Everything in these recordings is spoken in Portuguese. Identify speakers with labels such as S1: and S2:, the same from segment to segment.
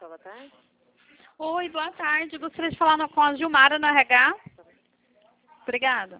S1: boa tarde.
S2: Oi, boa tarde. Gostaria de falar com a Gilmara no RH. Obrigada.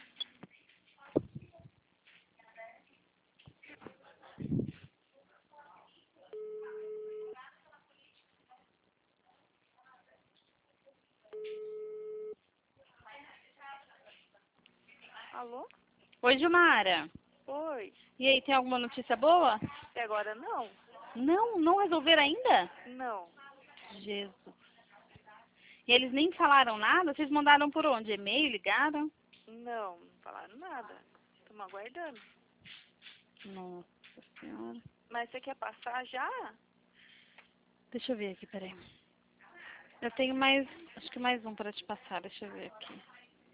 S1: Alô?
S2: Oi, Gilmara.
S1: Oi.
S2: E aí, tem alguma notícia boa?
S1: Até agora não?
S2: Não resolveram ainda?
S1: Não.
S2: Jesus. E eles nem falaram nada? Vocês mandaram por onde? E-mail, ligaram?
S1: Não falaram nada. Estamos aguardando.
S2: Nossa Senhora.
S1: Mas você quer passar já?
S2: Deixa eu ver aqui, peraí. Eu tenho mais, acho que mais um para te passar. Deixa eu ver aqui.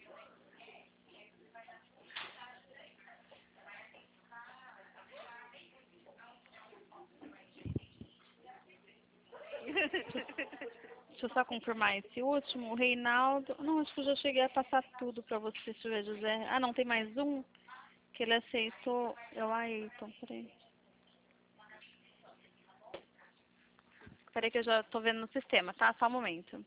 S2: Deixa eu só confirmar esse último. O Reinaldo. Não, acho que eu já cheguei a passar tudo pra você. Deixa eu ver, José. Ah, não, tem mais um que ele aceitou. Eu, Ayrton, peraí. Peraí que eu já tô vendo no sistema, tá? Só um momento.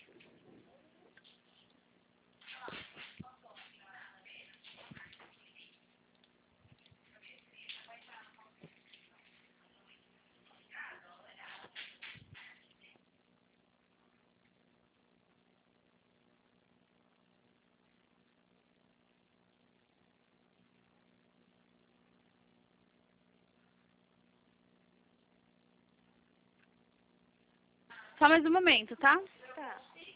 S2: Só mais um momento, tá?
S1: Tá.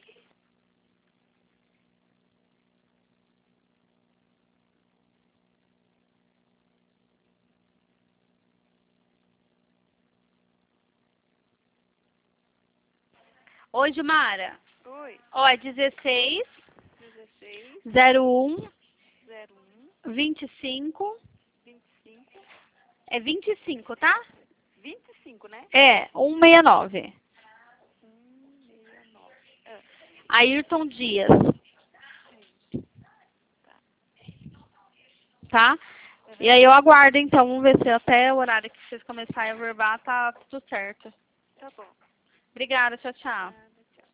S2: Oi, Gilmara.
S1: Oi.
S2: Ó, é 16
S1: 16
S2: 01
S1: 01
S2: 25.
S1: 25
S2: É 25, tá?
S1: 25, né?
S2: É, 169.
S1: 169. Ah,
S2: Ayrton Dias,
S1: tá.
S2: tá? E
S1: Uhum.
S2: aí eu aguardo, então, vamos ver se até o horário que vocês começarem a verbar tá tudo certo.
S1: Tá bom.
S2: Obrigada, tchau, tchau.
S1: Ah.